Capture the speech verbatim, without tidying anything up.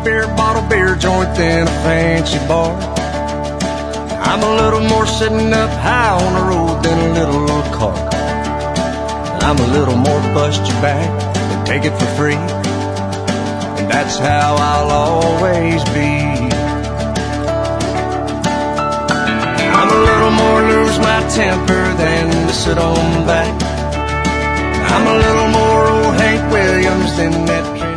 beer bottle, beer joint than a fancy bar. I'm a little more sitting up high on the road than a little old car. I'm a little more bust your back than take it for free. And that's how I'll always be. I'm a little more lose my temper than to sit on back. I'm a little more old Hank Williams than that